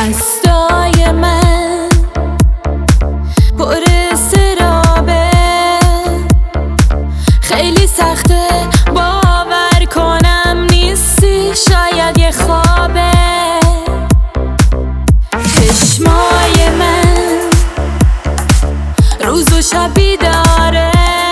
دستای من پر استرابه، خیلی سخته باور کنم نیستی، شاید یه خوابه. چشمای من روز و شب بیداره،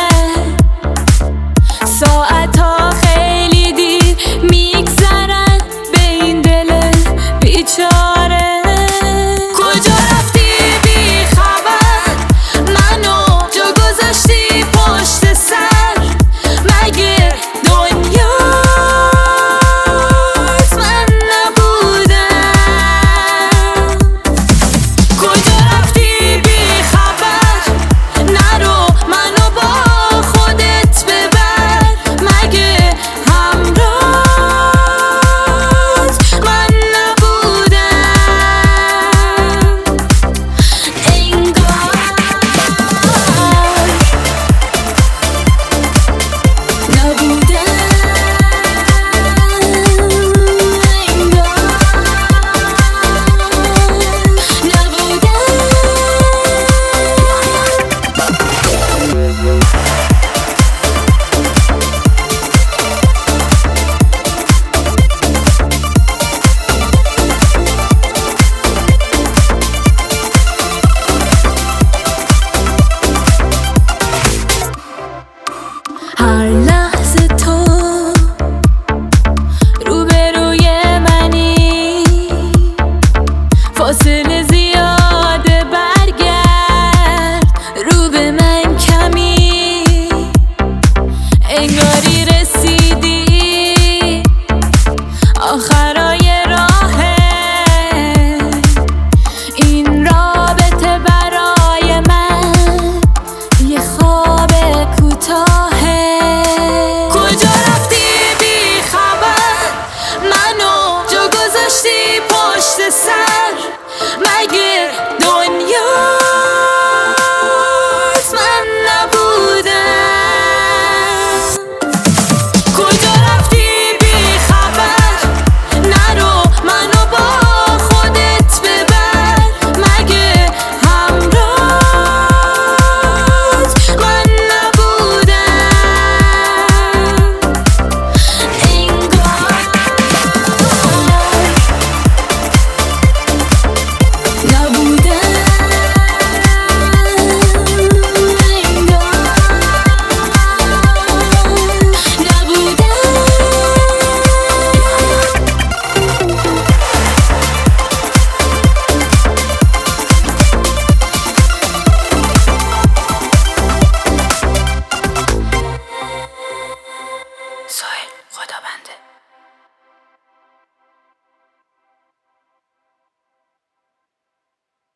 ساعتها خیلی دیر میگذرن به این دل بیچاره. کجا رفتی بی خبر، منو جا گذاشتی پشت سر، مگه دنیات من نبودم؟ کجا رفتی بی خبر، نرو منو با خودت ببر، مگه همراهت من نبودم؟ انگار نبودم، هر لحظه تو روبروی منی، فاصله زیاده برگرد رو به من کمی، انگاری رسیدی آخرای راهه، این رابطه برای من یه خواب کوتاهه. کجا رفتی بی خبر، منو جا گذاشتی پشت سر، مگه